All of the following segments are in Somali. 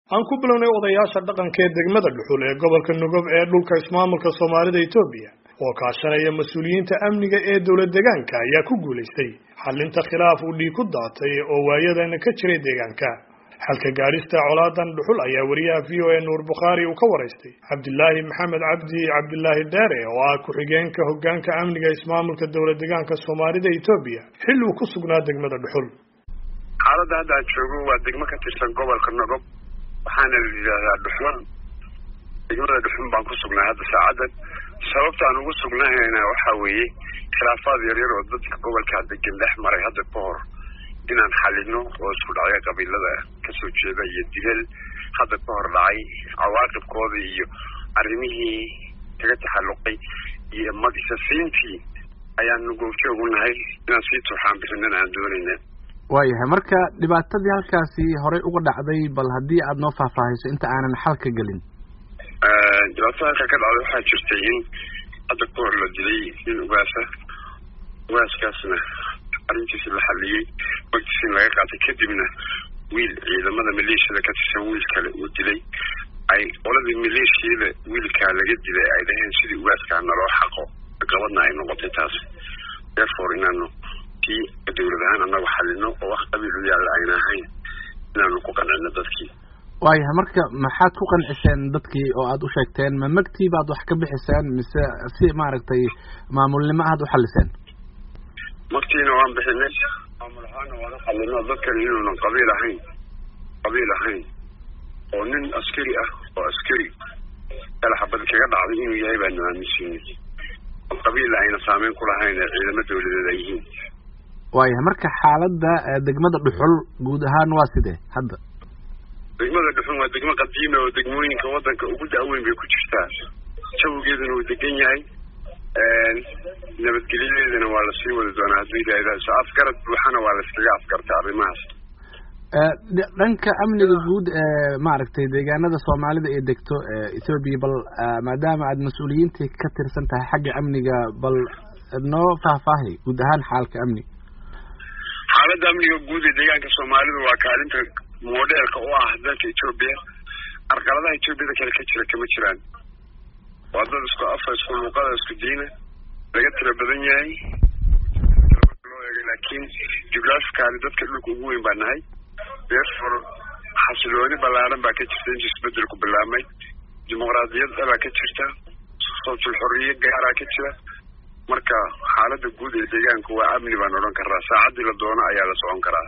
aan ku bilownay odayaasha dhaqanka ee degmada Dhuxul ee gobolka Nugab ee dhulka ismaamulka Soomaalida Itoobiya oo kaashanaya mas'uuliyiinta amniga ee dawlad deegaanka ayaa ku guuleystay xalinta khilaaf u dhig ku daatay oo waayadan ka jiray deegaanka halka gaarista colaadan Dhuxul ayaa wariyaha VOA Nuur Bukhari uu ka wareystay Cabdullaahi Maxamed Cabdullaahi Daare oo ah ku xigeenka hoggaanka amniga ismaamulka dawlad deegaanka Soomaalida Itoobiya xilli uu ku sugnaa degmada Dhuxul xaaladda hadda joogo waa degmo ka tirsan gobolka Nugab waxaana la yiraahdaa Dhuxul degmada Dhuxul baan ku sugnaa hadda saacadan sababta aan ugu sugnahayna waxa weeye khilaafaad yar oo dadka gobolka degan dhex maray hadda ka hor inaan xalino oo isku dhacay qabiilada ka soo jeeda iyo dilal hadda ka hor dhacay cawaaqibkooda iyo arrimihii kaga taxalluqay iyo madisasiintii ayaan goobjoog u nahay inaan sii tuuxaan bixinana aan doonaynaa waayahay marka dhibaatadii halkaasi horey uga dhacday bal haddii aad noo faahfaahiso inta aanan xal ka gelin dhibaatada halka ka dhacday waxaa jirtay in hadda ka hor la dilay nin ugaaskaasna arrintiisi la xaliyey waqtiisi laga qaatay kadibna wiil ciidamada maleeshiyada ka tirsan wiil kale uu dilay ay qoladii maleeshiyada wiilkaa laga dilay ay dhaheen sidii ugaaska naloo xaqo gabadna ay noqotay taas therefore inaanu kii dawlad ahaan annagu xalino oo wax qabiil u yaalla ayna ahayn inaanu ku qancino dadkii waayahay marka maxaad ku qanciseen dadkii oo aad u sheegteen ma magtii baad wax ka bixiseen mise si maaragtay maamulnimo aad u xaliseen magtiina waan bixinay maamul ahaana waan u xalino dadkan inuunan qabiil ahayn oo nin askari ah oo askari kala xabad kaga dhacday inuu yahay baanu aaminsanay oo qabiil ayna saameyn ku lahayn ciidamo dawladeed ay yihiin waayahay marka xaaladda degmada Dhuxul guud ahaan waa sidee hadda degmada Dhuxul waa degmo qadiimi oo degmooyinka waddanka ugu daaweyn bay ku jirtaa jawgeeduna uu degan yahay nabadgelyadeedana waa la sii wadi doonaa haddii ilaahay afgarad buuxana waa la iskaga afgartay arrimahaas dhanka amniga guud maaragtay deegaanada Soomaalida ee degto Itoobiya bal maadaama aad mas'uuliyiintii ka tirsan tahay xagga amniga bal noo faahfaahi guud ahaan xaalka amniga xaaladda amniga guud ee deegaanka Soomaalida waa kaalinta modelka oo ah dalka Itoobiya arqaladaha Itoobiyada kale ka jira kama jiraan waa dad isku afar isku luqada isku diina laga tira badan yahay laakiin geographically dadka dhulka ugu weyn baa nahay therefore xasilooni ballaaran baa ka jirta inta isbedelku bilaabmay dimuqraadiyad baa ka jirta sawtul xorriye gaaraa ka jira marka xaaladda guud ee deegaanka waa amni baan odhan karaa saacadii la doono ayaa la socon karaa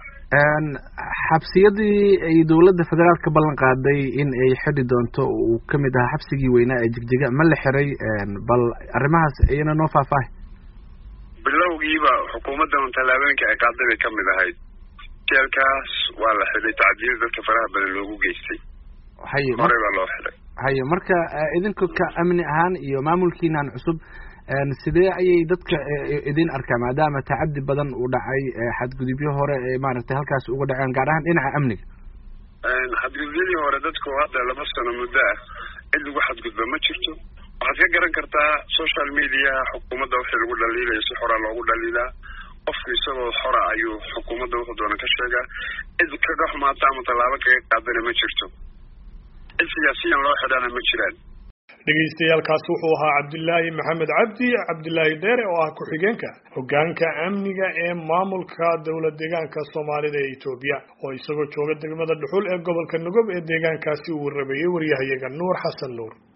xabsiyadii ay dawladda federaalka ballan qaaday in ay xidhi doonto uu ka mid ahaa xabsigii weynaa ee Jigjiga ma la xiray bal arrimahaas iyana noo faahfaahi bilowgiiba xukuumaddan tallaabooyinka ay qaaday bay ka mid ahayd jeelkaas waa la xidhay tacdiir dadka faraha badan loogu geystay horey baa loo xidhay haye marka idinku ka amni ahaan iyo maamulkiinaan cusub sidee ayay dadka idin arkaa maadaama tacaddi badan uu dhacay xadgudubyo hore ee maaragtay halkaas uga dhaceen gaar ahaan dhinaca amniga xadgudubyadii hore dadku hadda 2 sano muddo ah cid lagu xadgudba ma jirto waxaad ka garan kartaa social media xukuumadda wixii lagu dhaliilay si xora loogu dhaliilaa qofku isagoo xora ayuu xukuumadda wuxuu doona ka sheegaa cid kaga xumaata ama tallaabo kaga qaadana ma jirto cid siyaasiyan loo xidhana ma jiraan dhegeystayaal wuxuu ahaa Cabdullaahi Maxamed Cabdullaahi Daare oo ah ku xigeenka hoggaanka amniga ee maamulka dawlad deegaanka Soomaalida ee Itoobiya oo isagoo jooga degmada Dhuxul ee gobolka Nugab ee deegaankaasi uu warabayay wariyahayaga Nuur Xasan Nuur